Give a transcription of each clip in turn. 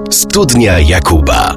Studnia Jakuba.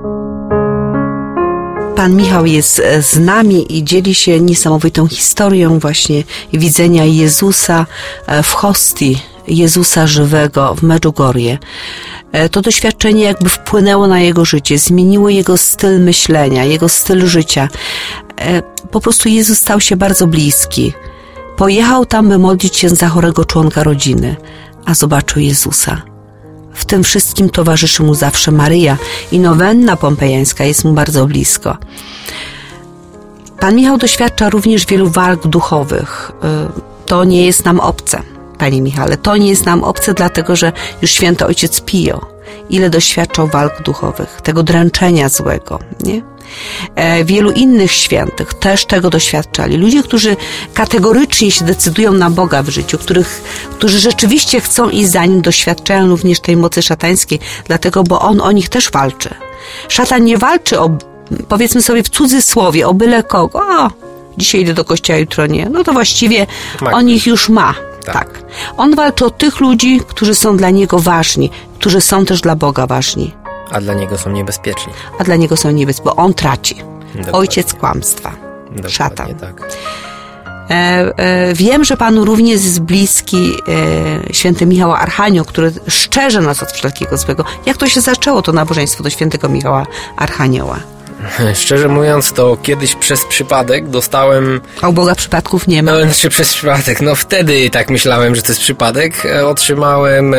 Pan Michał jest z nami i dzieli się niesamowitą historią właśnie widzenia Jezusa w hostii, Jezusa żywego w Medjugorje. To doświadczenie jakby wpłynęło na jego życie, zmieniło jego styl myślenia, jego styl życia. Po prostu Jezus stał się bardzo bliski. Pojechał tam, by modlić się za chorego członka rodziny, a zobaczył Jezusa. W tym wszystkim towarzyszy mu zawsze Maryja i nowenna pompejańska jest mu bardzo blisko. Pan Michał doświadcza również wielu walk duchowych. To nie jest nam obce, Panie Michale. To nie jest nam obce, dlatego że już święty ojciec Pio ile doświadczał walk duchowych, tego dręczenia złego, nie? Wielu innych świętych też tego doświadczali. Ludzie, którzy kategorycznie się decydują na Boga w życiu, którzy rzeczywiście chcą iść za Nim, doświadczają również tej mocy szatańskiej, dlatego, bo On o nich też walczy. Szatan nie walczy o, powiedzmy sobie w cudzysłowie, o byle kogo. O, dzisiaj idę do kościoła, jutro nie. No to właściwie on ich już ma. Tak. On walczy o tych ludzi, którzy są dla Niego ważni, którzy są też dla Boga ważni. A dla Niego są niebezpieczni. Bo On traci. Dokładnie. Ojciec kłamstwa. Dokładnie, szatan. Tak. Wiem, że Panu również jest bliski święty Michał Archanioł, który szczerze nas od wszelkiego złego. Jak to się zaczęło, to nabożeństwo do świętego Michała Archanioła? Szczerze mówiąc, to kiedyś przez przypadek dostałem... A u Boga przypadków nie ma. No, przez przypadek. No wtedy tak myślałem, że to jest przypadek. Otrzymałem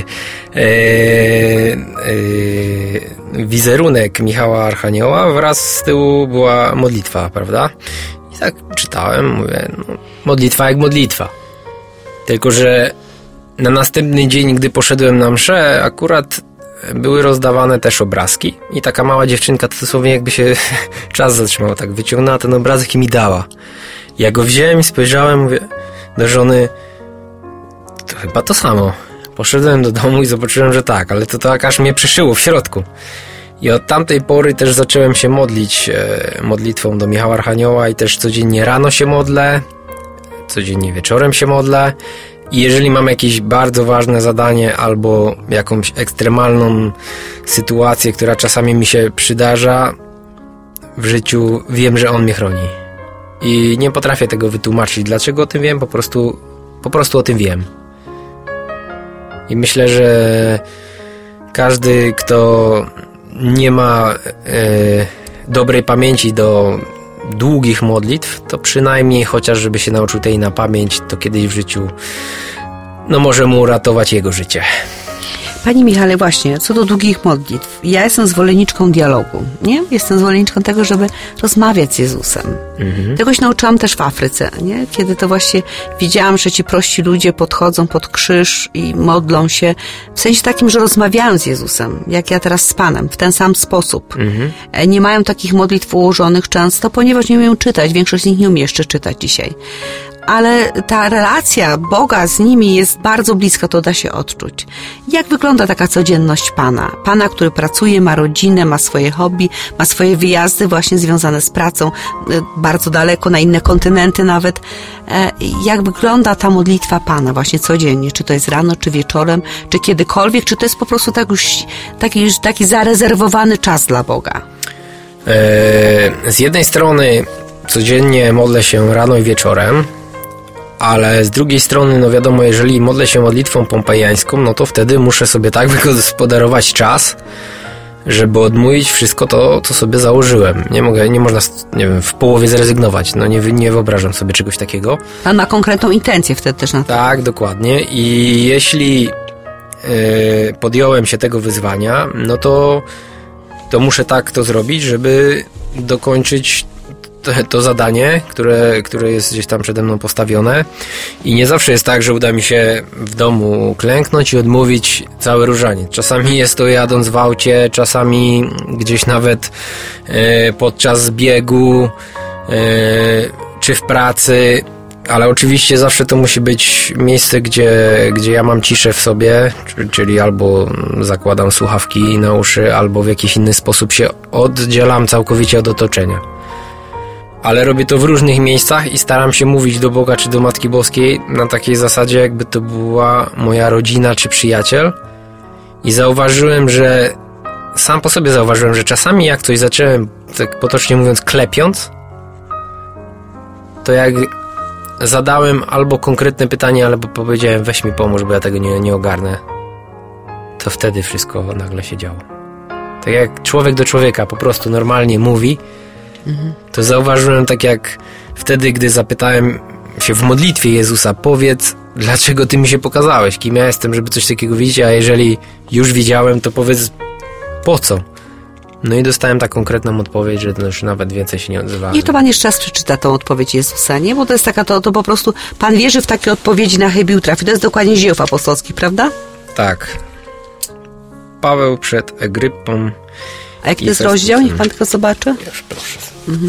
wizerunek Michała Archanioła. Wraz z tyłu była modlitwa, prawda? I tak czytałem, mówię, no, modlitwa jak modlitwa. Tylko że na następny dzień, gdy poszedłem na mszę, akurat były rozdawane też obrazki i taka mała dziewczynka, to dosłownie jakby się czas zatrzymał, tak wyciągnęła ten obrazek i mi dała. Ja go wziąłem i spojrzałem, mówię do żony, to chyba to samo. Poszedłem do domu i zobaczyłem, że tak, ale to tak aż mnie przyszyło w środku. I od tamtej pory też zacząłem się modlić modlitwą do Michała Archanioła i też codziennie rano się modlę, codziennie wieczorem się modlę. I jeżeli mam jakieś bardzo ważne zadanie albo jakąś ekstremalną sytuację, która czasami mi się przydarza w życiu, wiem, że On mnie chroni. I nie potrafię tego wytłumaczyć. Dlaczego o tym wiem? Po prostu o tym wiem. I myślę, że każdy, kto nie ma dobrej pamięci do długich modlitw, to przynajmniej chociaż żeby się nauczył tej na pamięć, to kiedyś w życiu może mu uratować jego życie. Panie Michale, właśnie, co do długich modlitw, ja jestem zwolenniczką dialogu, nie? Jestem zwolenniczką tego, żeby rozmawiać z Jezusem. Tego się nauczyłam też w Afryce, nie? Kiedy to właśnie widziałam, że ci prości ludzie podchodzą pod krzyż i modlą się, w sensie takim, że rozmawiają z Jezusem, jak ja teraz z Panem, w ten sam sposób. Nie mają takich modlitw ułożonych często, ponieważ nie umieją czytać, większość z nich nie umie jeszcze czytać dzisiaj. Ale ta relacja Boga z nimi jest bardzo bliska, to da się odczuć. Jak wygląda taka codzienność Pana? Pana, który pracuje, ma rodzinę, ma swoje hobby, ma swoje wyjazdy właśnie związane z pracą, bardzo daleko, na inne kontynenty nawet. Jak wygląda ta modlitwa Pana właśnie codziennie? Czy to jest rano, czy wieczorem, czy kiedykolwiek, czy to jest po prostu taki zarezerwowany czas dla Boga? Z jednej strony codziennie modlę się rano i wieczorem, ale z drugiej strony, wiadomo, jeżeli modlę się modlitwą pompejańską, no to wtedy muszę sobie tak wygospodarować czas, żeby odmówić wszystko to, co sobie założyłem. Nie można, w połowie zrezygnować. Nie wyobrażam sobie czegoś takiego. Pan ma konkretną intencję wtedy też na to. Tak, dokładnie. I jeśli podjąłem się tego wyzwania, no to muszę tak to zrobić, żeby dokończyć to zadanie, które jest gdzieś tam przede mną postawione. I nie zawsze jest tak, że uda mi się w domu klęknąć i odmówić cały różaniec. Czasami jest to jadąc w aucie, czasami gdzieś nawet podczas biegu czy w pracy, ale oczywiście zawsze to musi być miejsce, gdzie ja mam ciszę w sobie, czyli albo zakładam słuchawki na uszy, albo w jakiś inny sposób się oddzielam całkowicie od otoczenia. Ale robię to w różnych miejscach i staram się mówić do Boga czy do Matki Boskiej na takiej zasadzie, jakby to była moja rodzina czy przyjaciel. I zauważyłem, że sam po sobie zauważyłem, że czasami jak coś zacząłem, tak potocznie mówiąc, klepiąc, to jak zadałem albo konkretne pytanie, albo powiedziałem weź mi pomóż, bo ja tego nie ogarnę, to wtedy wszystko nagle się działo. Tak jak człowiek do człowieka po prostu normalnie mówi, to zauważyłem tak jak wtedy, gdy zapytałem się w modlitwie Jezusa, powiedz, dlaczego Ty mi się pokazałeś, kim ja jestem, żeby coś takiego widzieć, a jeżeli już widziałem, to powiedz po co. No i dostałem tak konkretną odpowiedź, że już nawet więcej się nie odzywałem. I to Pan jeszcze raz przeczyta tą odpowiedź Jezusa, nie? Bo to jest taka, to po prostu Pan wierzy w takie odpowiedzi, na chybił trafi. To jest dokładnie z Dziejów Apostolskich, prawda? Tak. Paweł przed Agryppą. A jaki to jest rozdział? Niech Pan tylko zobaczy. Już proszę.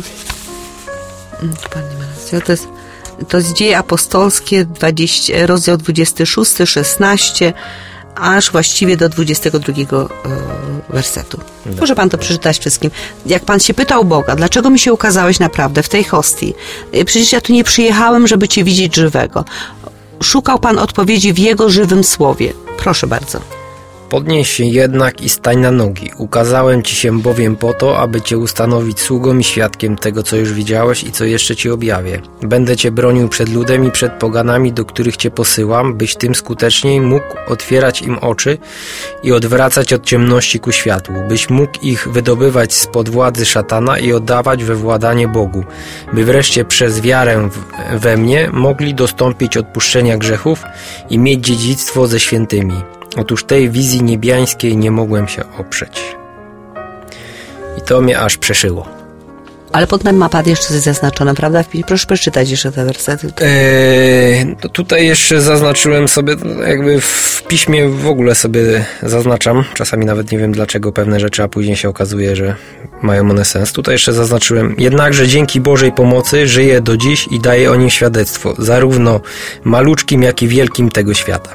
Pan nie ma racji. To jest Dzieje Apostolskie, rozdział 26, 16, aż właściwie do 22 wersetu. Może Pan to przeczytać wszystkim. Jak Pan się pytał Boga, dlaczego mi się ukazałeś naprawdę w tej hostii? Przecież ja tu nie przyjechałem, żeby Cię widzieć żywego. Szukał Pan odpowiedzi w Jego żywym słowie. Proszę bardzo. Podnieś się jednak i stań na nogi. Ukazałem Ci się bowiem po to, aby Cię ustanowić sługą i świadkiem tego, co już widziałeś i co jeszcze Ci objawię. Będę Cię bronił przed ludem i przed poganami, do których Cię posyłam, byś tym skuteczniej mógł otwierać im oczy i odwracać od ciemności ku światłu, byś mógł ich wydobywać spod władzy szatana i oddawać we władanie Bogu, by wreszcie przez wiarę we mnie mogli dostąpić odpuszczenia grzechów i mieć dziedzictwo ze świętymi. Otóż tej wizji niebiańskiej nie mogłem się oprzeć. I to mnie aż przeszyło. Ale potem ma Pan jeszcze coś zaznaczone, prawda? Proszę przeczytać jeszcze te wersety. To tutaj jeszcze zaznaczyłem sobie, jakby w piśmie w ogóle sobie zaznaczam. Czasami nawet nie wiem dlaczego pewne rzeczy, a później się okazuje, że mają one sens. Tutaj jeszcze zaznaczyłem. Jednakże dzięki Bożej pomocy żyję do dziś i daję o nim świadectwo, zarówno maluczkim, jak i wielkim tego świata.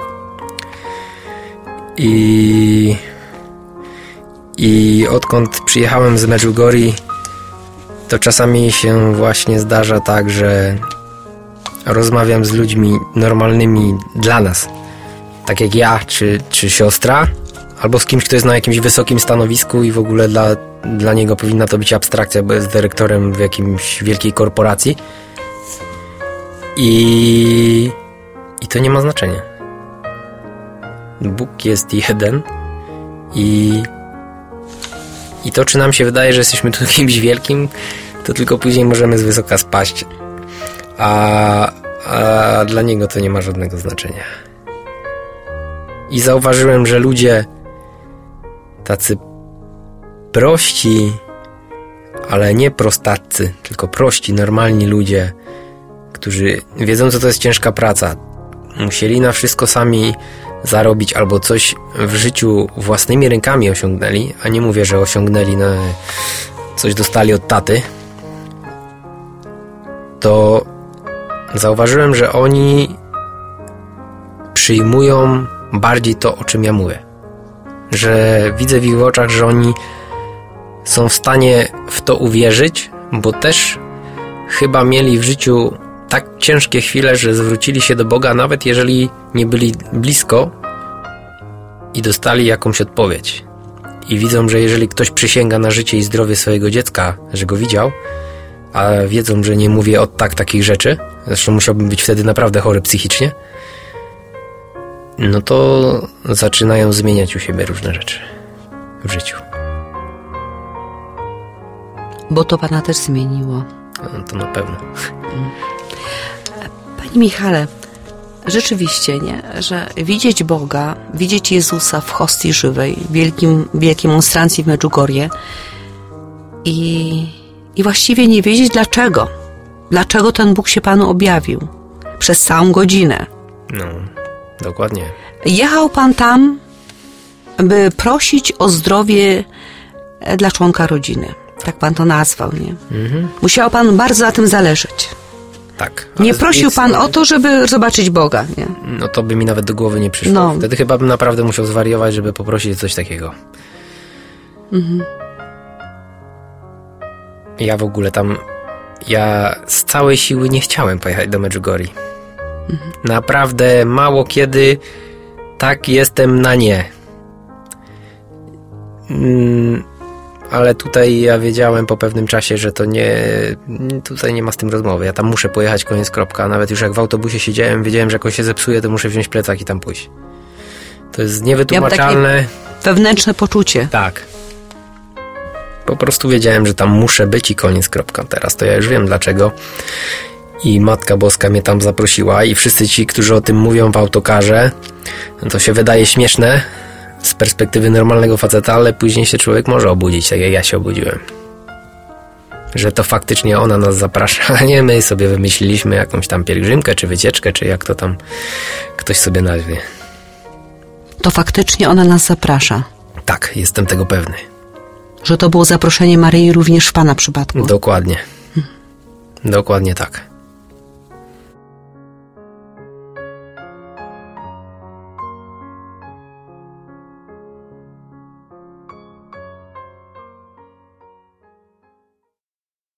I odkąd przyjechałem z Medjugorje, to czasami się właśnie zdarza tak, że rozmawiam z ludźmi normalnymi dla nas, tak jak ja czy siostra, albo z kimś, kto jest na jakimś wysokim stanowisku i w ogóle dla niego powinna to być abstrakcja, bo jest dyrektorem w jakimś wielkiej korporacji i to nie ma znaczenia. Bóg jest jeden i to, czy nam się wydaje, że jesteśmy tu kimś wielkim, to tylko później możemy z wysoka spaść, a dla Niego to nie ma żadnego znaczenia. I zauważyłem, że ludzie tacy prości, ale nie prostacy, tylko prości, normalni ludzie, którzy wiedzą, co to jest ciężka praca, musieli na wszystko sami zarobić albo coś w życiu własnymi rękami osiągnęli, a nie mówię, że osiągnęli, coś dostali od taty, to zauważyłem, że oni przyjmują bardziej to, o czym ja mówię. Że widzę w ich oczach, że oni są w stanie w to uwierzyć, bo też chyba mieli w życiu tak ciężkie chwile, że zwrócili się do Boga, nawet jeżeli nie byli blisko i dostali jakąś odpowiedź. I widzą, że jeżeli ktoś przysięga na życie i zdrowie swojego dziecka, że go widział, a wiedzą, że nie mówię od takich rzeczy, zresztą musiałbym być wtedy naprawdę chory psychicznie, no to zaczynają zmieniać u siebie różne rzeczy w życiu. Bo to Pana też zmieniło. No, to na pewno. Panie Michale, rzeczywiście, nie? Że widzieć Boga, widzieć Jezusa w hostii żywej, wielkiej monstrancji w Medjugorje i właściwie nie wiedzieć dlaczego. Dlaczego ten Bóg się Panu objawił? Przez całą godzinę. No, dokładnie. Jechał Pan tam, by prosić o zdrowie dla członka rodziny. Tak Pan to nazwał, nie? Mhm. Musiał Pan bardzo na tym zależeć. Tak. Nie prosił Pan o to, żeby zobaczyć Boga, nie? No to by mi nawet do głowy nie przyszło. No. Wtedy chyba bym naprawdę musiał zwariować, żeby poprosić o coś takiego. Mhm. Ja w ogóle ja z całej siły nie chciałem pojechać do Medjugorje. Mhm. Naprawdę mało kiedy tak jestem na nie. Ale tutaj ja wiedziałem po pewnym czasie, że to tutaj nie ma z tym rozmowy. Ja tam muszę pojechać, koniec, kropka. Nawet już jak w autobusie siedziałem, wiedziałem, że jak on się zepsuje, to muszę wziąć plecak i tam pójść. To jest niewytłumaczalne. Ja wewnętrzne poczucie. Tak. Po prostu wiedziałem, że tam muszę być i koniec, kropka. Teraz to ja już wiem dlaczego. I Matka Boska mnie tam zaprosiła i wszyscy ci, którzy o tym mówią w autokarze, to się wydaje śmieszne z perspektywy normalnego faceta, ale później się człowiek może obudzić, tak jak ja się obudziłem. Że to faktycznie ona nas zaprasza, a nie my sobie wymyśliliśmy jakąś tam pielgrzymkę, czy wycieczkę, czy jak to tam ktoś sobie nazwie. To faktycznie ona nas zaprasza. Tak, jestem tego pewny. Że to było zaproszenie Maryi również w Pana przypadku. Dokładnie. Dokładnie tak.